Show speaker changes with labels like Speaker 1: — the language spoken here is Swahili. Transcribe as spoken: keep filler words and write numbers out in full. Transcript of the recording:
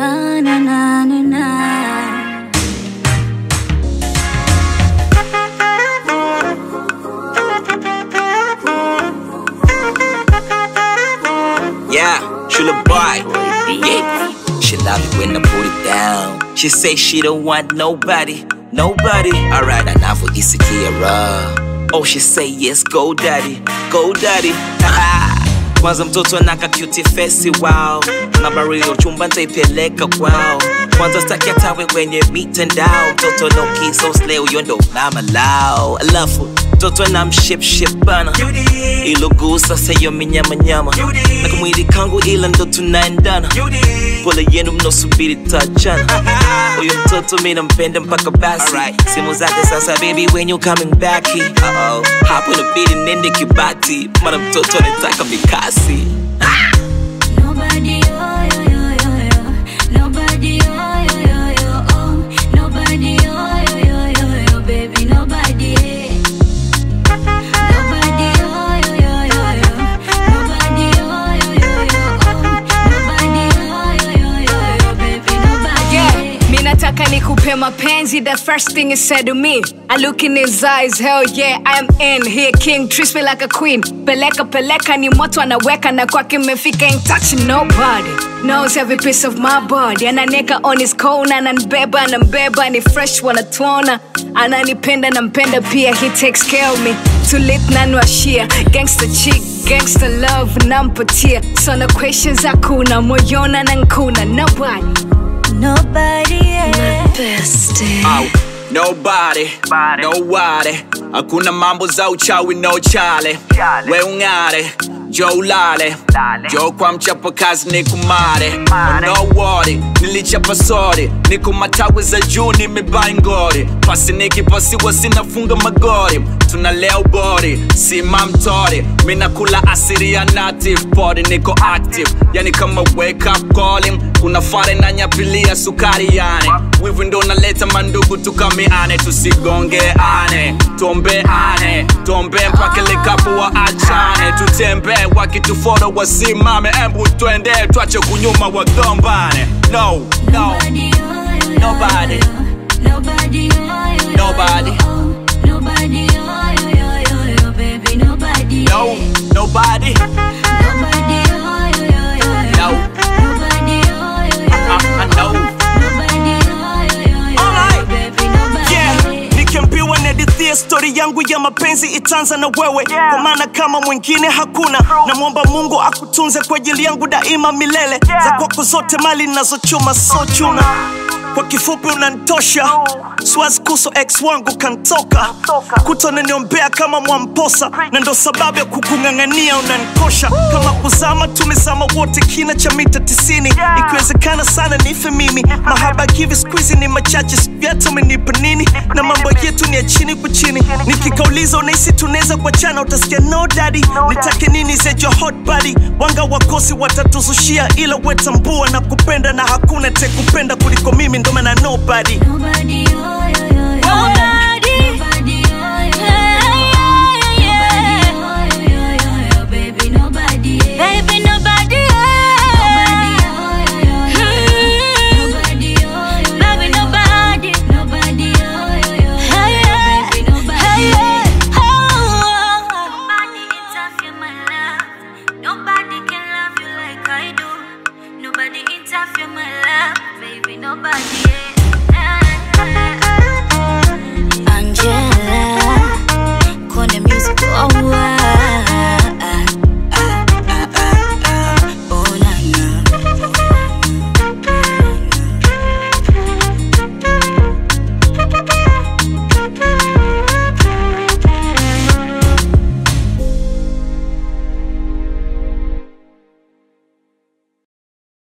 Speaker 1: na na na na na.
Speaker 2: Yeah, she the boy. Yeah. She love it when I put it down. She say she don't want nobody, nobody. Alright, enough for Isikiara. Oh, she say yes, go daddy, go daddy. Kwanza mtoto anaka cute face, wow. Nabario chumba nitaipeleka kwao. Kwanza staki atawe kwenye mitandao. Mtoto no key so slay, you ndo mama lao. I love her. Mtoto na mship ship bana. Ilugusa sayo minyama nyama. Na kumwili kangu ila ndo tunaendana. Pole yenu mnosubiri tachana. Uyu mtoto mina mpenda mpaka basi. Simu zake sasa baby when you coming back here. Uh-oh. Hapo na bidi nende kibati. Mana mtoto anataka mikasi.
Speaker 1: Nobody oh yo yo yo yo. Nobody oh yo yo yo oh. Nobody oh yo yo yo yo baby nobody. Nobody oh yo yo yo yo. Nobody oh yo yo yo oh. Nobody oh yo yo yo yo baby nobody.
Speaker 3: Yeah, mi nataka nikupe mapenzi. The first thing he said to me, I look in his eyes, hell yeah, I am in. He a king, treats me like a queen. Peleka peleka ni moto anaweka na kwake mefika, ain't touching nobody. Knows every piece of my body. Ananeka on his corner, ananibeba, anambeba, ni fresh wanatuona. Ananipenda nampenda pia, he takes care of me. Too lit nanwashia, gangster chick, gangster love nampatia. So no questions hakuna, moyona nankuna, nobody.
Speaker 1: Nobody yeah.
Speaker 3: My bestie.
Speaker 4: Au, nobody, nobody. Hakuna mambo za uchawi no chale. We ungare, jo ulale. Jo kwa mchapa kazi nikumare. No worry, nilichapa sorry. Niku matawi za juu nimebai ngori. Pasi nikipasiwa sinafunga magori. Tunalea ubori, si mamtori. Mina kula asiri ya native body. Niko active, yani kama wake up calling. Kuna fare na nyapilia sukari yani. Wivu ndo naleta mandugu tukamiane. Tusigonge ane, tuombe ane. Tuombe mpaka likapo wa achane. Tutembe wakitufoto wasimame. Embu twende tuache kunyuma wagombane. No, no, nobody.
Speaker 1: Nobody oh yo yo.
Speaker 4: Nobody.
Speaker 1: Nobody oh yo yo yo yo baby nobody.
Speaker 4: No, nobody.
Speaker 1: Nobody oh yo yo yo yo.
Speaker 4: No.
Speaker 1: Nobody oh yo yo yo.
Speaker 4: I, I know.
Speaker 1: Nobody oh yo yo yo.
Speaker 4: Alright.
Speaker 1: Baby nobody.
Speaker 5: Yeah, nikiambiwa nadithia story yangu ya mapenzi itanza na wewe, yeah. Kwa maana kama mwingine hakuna. Namwomba Mungu akutunze kwa ajili yangu daima milele, yeah. Za kwako zote mali ninazochuma so chuna. Kwa kifupi unanitosha, siwazi kuso ex wangu kantoka. Kutone niombea kama mwamposa, na ndo sababu ya kukungangania unanikosha. Kama kuzama tumezama wote kina cha mita tisini. Ikiwezekana sana nife mimi, mahaba kivi squeezy ni machache. Sipiata umenipa nini, na mambo yetu ni ya chini kwa chini. Nikikauliza unahisi tuneza kwa chana, utasikia no daddy. Nitake nini zejo hot body, wanga wakosi watatuzushia. Ila wetambua na kupenda, na hakuna te kupenda kuliko mimi, ndo maana nobody.
Speaker 1: Nobody oh